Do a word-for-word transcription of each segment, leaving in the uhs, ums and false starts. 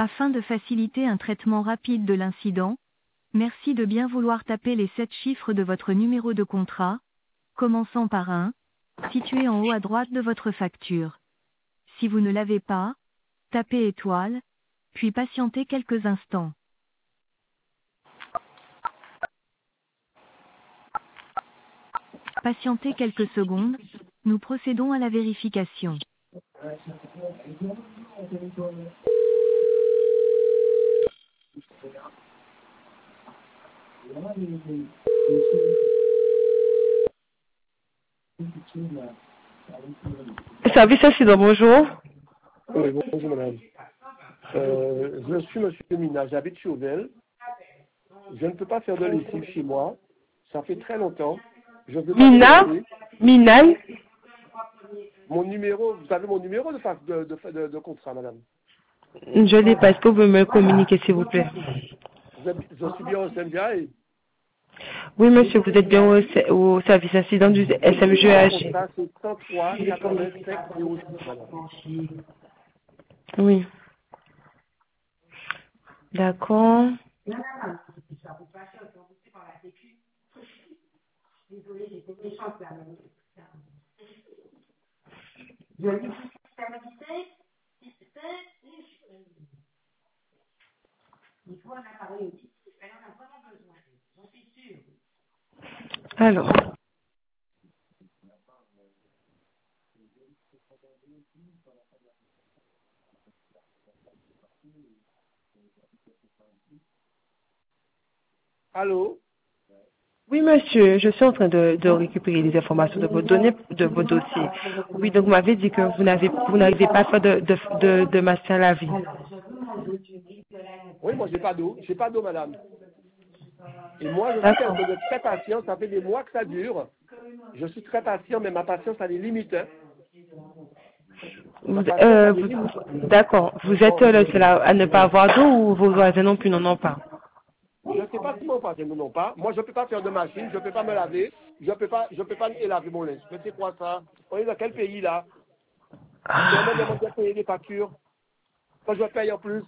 Afin de faciliter un traitement rapide de l'incident, merci de bien vouloir taper les sept chiffres de votre numéro de contrat, commençant par un, situé en haut à droite de votre facture. Si vous ne l'avez pas, tapez étoile, puis patientez quelques instants. Patientez quelques secondes, nous procédons à la vérification. Service accident, bonjour. Oui, bonjour madame. Euh, je suis monsieur Mina, j'habite Chauvel. Je ne peux pas faire de lessive chez moi. Ça fait très longtemps. Je veux pas Mina demander. Minal Mon numéro, vous avez mon numéro de, fac- de, de, de, de contrat, madame. Je l'ai pas. Est-ce que vous pouvez me le communiquer, s'il vous plaît? Je, je suis bien au S M G A et Oui, monsieur, vous êtes bien au, au service incident du S M G mon H. contrat c'est trente-trois quatre-vingt-cinq zéro six, madame. Oui. D'accord. Alors. Allô? Oui, monsieur, je suis en train de, de récupérer les informations de vos données, de vos dossiers. Oui, donc vous m'avez dit que vous n'avez, vous n'arrivez pas à faire de, de, de, de master à la vie. Oui, moi j'ai pas d'eau. J'ai pas d'eau, madame. Et moi, je suis D'accord. quelqu'un de très patient. Ça fait des mois que ça dure. Je suis très patient, mais ma patience a des limites. Hein. Vous- Ma patience euh, a des limites. vous- D'accord. Vous êtes Bon, euh, le seul à, à ne pas avoir d'eau ou vos voisins non plus n'en ont pas? je ne sais pas si mon patient n'en ont pas. Moi, je ne peux pas faire de machine, je ne peux pas me laver, je ne peux pas, je peux pas laver mon linge. Mais c'est quoi ça? On est dans quel pays là? Et on me demande de payer des factures. Quand je paye en plus.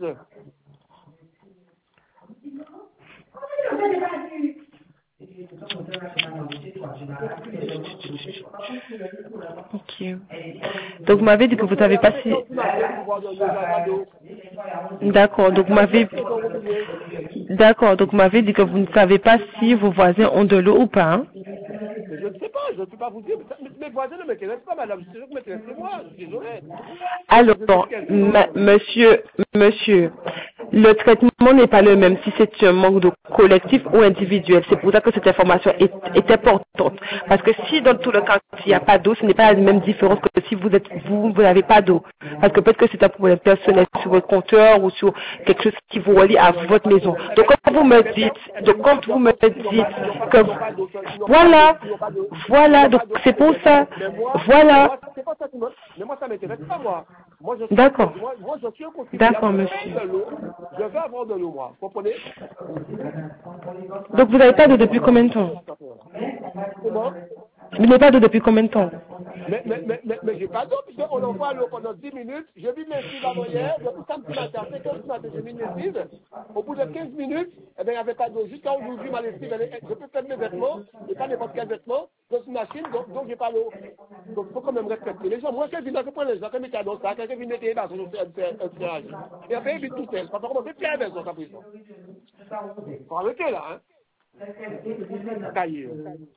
Ok. Donc vous m'avez dit que Donc vous je vais n'avez pas appeler si... quand tu m'appelles pour voir de l'eau, j'aurai pas d'eau. D'accord. Donc vous Quand je m'avez... paye dans robinet. D'accord. Donc vous m'avez dit que vous ne savez pas si vos voisins ont de l'eau ou pas. Hein? Mais je ne sais pas, je ne peux pas vous dire. Mais ça- mais mes voisins ne m'intéressent pas, madame. Je suis sûr que m'intéressez moi, je suis désolé. Mes Alors, voisins c'est quel ma- chose? monsieur, monsieur, le traitement n'est pas le même si c'est un manque de collectif ou individuel. C'est pour ça que cette information est, est importante. Parce que si dans tout le cas, s'il n'y a pas d'eau, ce n'est pas la même différence que si vous êtes, vous, vous n'avez pas d'eau. Parce que peut-être que c'est un problème personnel sur votre compteur ou sur quelque chose qui vous relie à votre maison. Donc quand vous me dites, donc quand vous me dites que, Ils n'ont pas d'eau, ils n'ont pas d'eau, voilà, ils n'ont pas d'eau, ils voilà, n'ont donc pas d'eau, c'est pour peut-être. ça, Mais moi, voilà, moi, c'est pas ça qui me, mais moi, ça m'intéresse pas, moi. Moi, je suis un, d'accord, moi, moi, je suis un contribuable, d'accord, je paye monsieur. de l'eau, je veux avoir de l'eau, moi. Vous comprenez? Donc vous n'avez pas d'eau depuis combien de temps? Comment? Vous n'avez pas d'eau depuis combien de temps? Mais, mais, mais, mais, mais j'ai pas d'eau, puisqu'on envoie l'eau pendant dix minutes. J'ai mis mes lessive avant hier, depuis samedi matin, à cinq heures du matin, j'ai mis mes lessive. Au bout de quinze minutes, eh bien, il n'y avait pas d'eau. Jusqu'à aujourd'hui, ma lessive, elle est- je peux faire mes vêtements, et pas n'importe quel vêtement, dans une machine, donc, donc j'ai pas l'eau. Donc, il faut quand même respecter les gens. Moi, quand je viens, je prends les gens, quand je mets dans ça, quand je viens mettre les bases, je fais un un- un tirage. Et après, il vite tout seul. Pas commencer à faire avec ça, prison. Faut arrêter, là, hein. Taillé.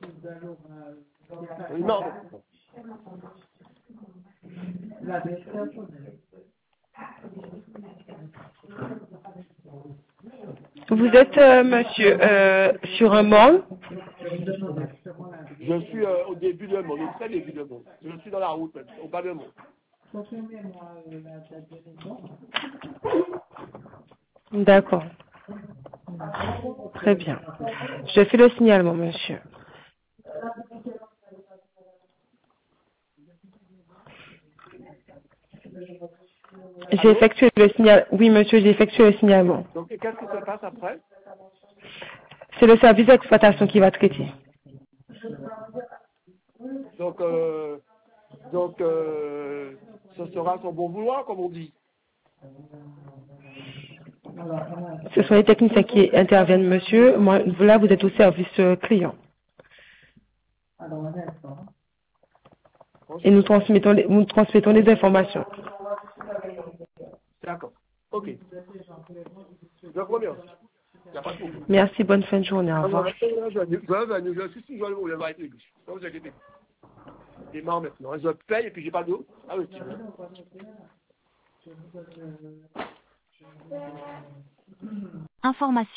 Non. Vous êtes, euh, monsieur, euh, sur un mall? Je suis euh, au début de monde, au très début de monde. Je suis dans la route, même, au bas de monde. D'accord. Très bien. Je fais le signalement, monsieur. J'ai Allô? effectué le signal. Oui, monsieur, j'ai effectué le signalement. Donc, qu'est-ce qui se passe après? C'est le service d'exploitation qui va traiter. Donc, euh, donc euh, ce sera son bon vouloir, comme on dit. Ce sont les techniciens qui interviennent, monsieur. Moi, là, vous êtes au service euh, client. Et nous transmettons les, nous transmettons les informations. D'accord. Ok. Je reviens. Merci, bonne fin de journée. Au revoir. Je suis si je vais le avec l'église. Donc, vous inquiétez. Et maintenant, je paye et puis j'ai pas d'eau. Ah oui, Information.